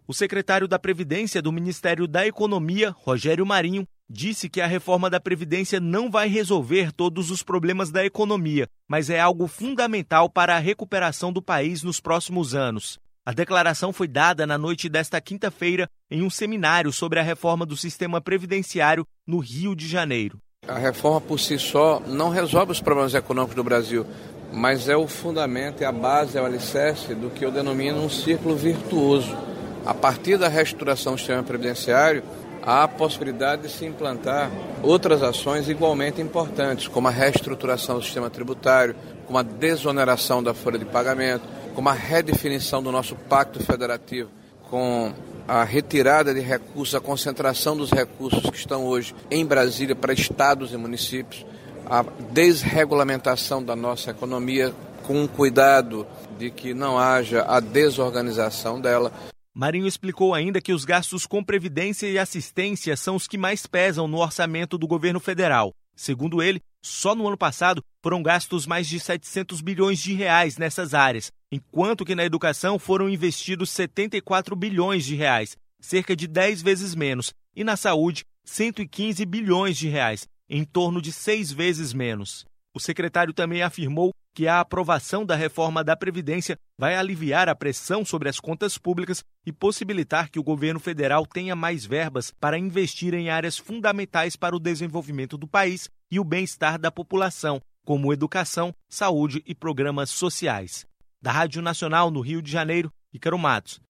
O secretário da Previdência do Ministério da Economia, Rogério Marinho, disse que a reforma da Previdência não vai resolver todos os problemas da economia, mas é algo fundamental para a recuperação do país nos próximos anos. A declaração foi dada na noite desta quinta-feira em um seminário sobre a reforma do sistema previdenciário no Rio de Janeiro. A reforma por si só não resolve os problemas econômicos do Brasil, mas é o fundamento, é a base, é o alicerce do que eu denomino um círculo virtuoso. A partir da reestruturação do sistema previdenciário, há a possibilidade de se implantar outras ações igualmente importantes, como a reestruturação do sistema tributário, como a desoneração da folha de pagamento, como a redefinição do nosso pacto federativo, com a retirada de recursos, a concentração dos recursos que estão hoje em Brasília para estados e municípios, a desregulamentação da nossa economia, com o cuidado de que não haja a desorganização dela. Marinho explicou ainda que os gastos com previdência e assistência são os que mais pesam no orçamento do governo federal. Segundo ele, só no ano passado foram gastos mais de 700 bilhões de reais nessas áreas, enquanto que na educação foram investidos 74 bilhões de reais, cerca de 10 vezes menos, e na saúde, 115 bilhões de reais, em torno de 6 vezes menos. O secretário também afirmou que a aprovação da reforma da Previdência vai aliviar a pressão sobre as contas públicas e possibilitar que o governo federal tenha mais verbas para investir em áreas fundamentais para o desenvolvimento do país e o bem-estar da população, como educação, saúde e programas sociais. Da Rádio Nacional no Rio de Janeiro, Ícaro Matos.